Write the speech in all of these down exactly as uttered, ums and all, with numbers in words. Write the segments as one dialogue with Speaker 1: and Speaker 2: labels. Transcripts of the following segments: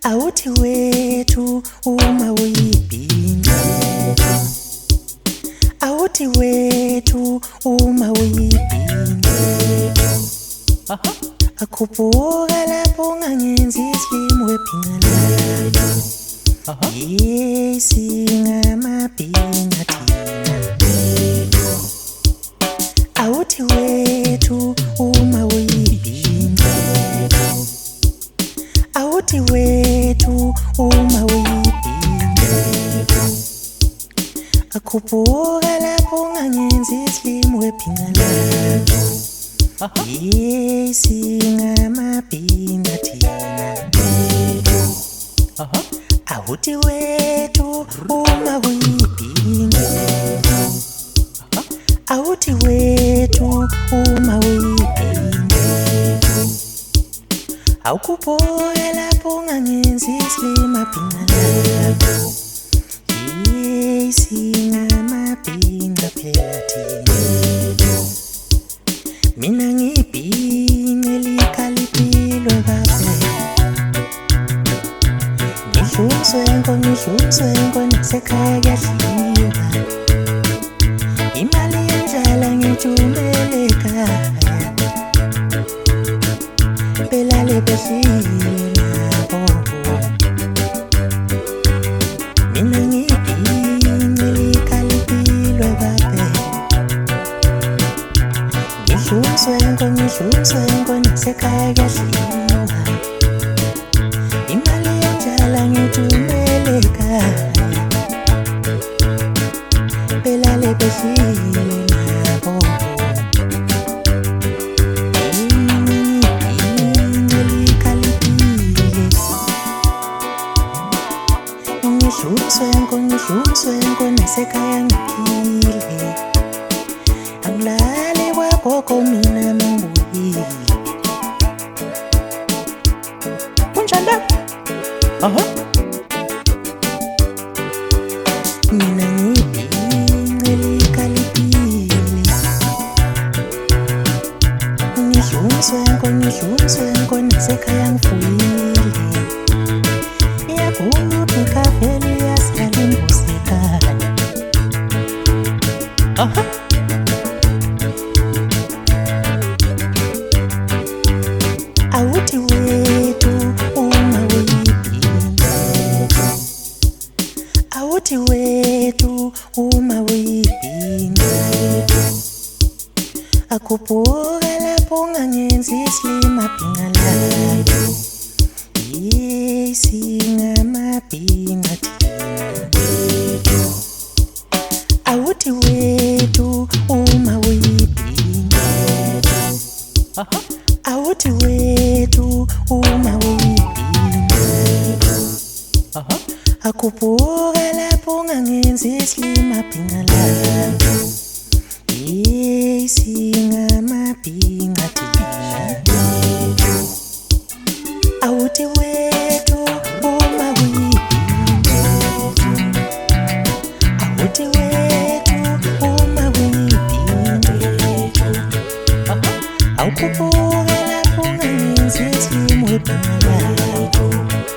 Speaker 1: awuthi wethu uma uyibhinqa, awuthi wethu uma uyibhinqa, akhuphuka lapho ungangenzi isilimo webhinqa lakho, yesingamabhinqa thina. Awuthi wethu uma uyibhinqa, awuthi wethu uma uyibhinqa, akhuphuka lapho ungangenzi isilimo webhinqa lakho, yesingamabhinqa thina. Awuthi wethu uma uyibhinqa, awuthi wethu uma uyibhinqa, awukhuphuke lapho ungangenzi isilimo bhinqa lakho, yesingamabhinqa phela thina. Mina ngibhinqa elikhalipilwe kahle, ngihlunswenko ngihlunswenko nasekhaya kuyadliwa, imali yendlala ngithumele ekhaya, belale bedlile nabo. Mina ngibhinqa elikhalipilwe kahle, ngihlunswenko ngihlunswenko nasekhaya kuyadliwa, imali yendlala ngithumele ekhaya, belale bedlile nabo. Ngibhinqa elikhalipile, ngihlunswenko ngihlunswenko nasekhaya ngiphile, angilali kwagogo mina mangibuyile. Kunjani la? Aha. Mina ngibhinqa elikhalipile, ngihlunswenko ngihlunswenko nasekhaya ngifuyile, iyagubha ikhaveli iyasala imbuzi ekhaya. Aha. Awuthi wethu uma uyibhinqa, awuthi wethu uma uyibhinqa, akhuphuka lapho ungangenzi isilimo bhinqa lakho, yesingamabhinqa thina. Awuthi wethu uma uyibhinqa, awuthi wethu uma uyibhinqa, akhuphuka lapho ungangenzi isilimo bhinqa lakho, yesingamabhinqa thina. Awuthi wethu uma uyibhinqa, awuthi wethu uma uyibhinqa, awukhuphuke lapho ungangenzi isilimo webhinqa lakho,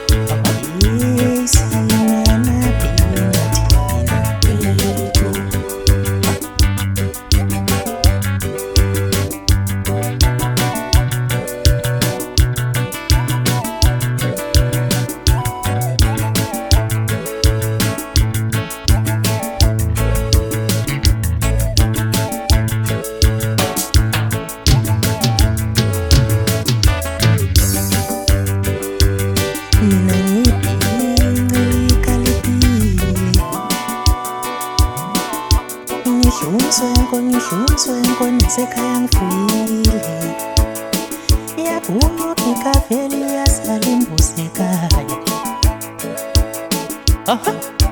Speaker 1: yesingamabhinqa thina. Mina ngibhinqa elikhalipile, ngihlunswenko ngihlunswenko nasekhaya ngifuyile, iyagubha ikhaveli iyasala imbuzi ekhaya. Aha.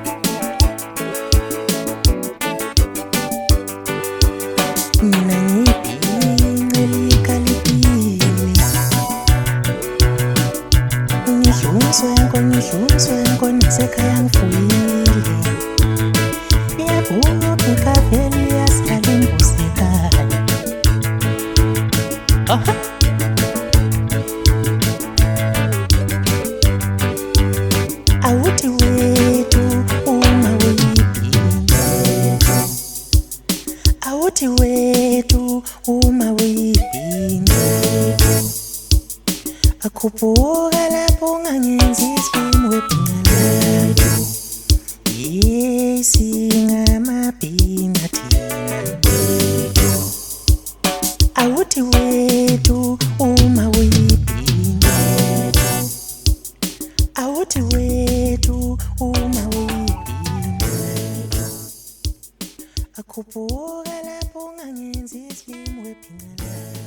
Speaker 1: Mina ngibhinqa elikhalipile, ngihlunswenko ngihlunswenko nasekhaya ngifuyile, iyagubha ikhaveli iyasala imbuzi ekhaya. Aha. uma uyibhinqa akhuphuka lapho ungangenzi isimo webhinqa singamabhinqa thina awuthi wethu uma uyibhinqa awuthi wethu uma uyibhinqa akhuphuka lapho ungangenzi isimo webhinqa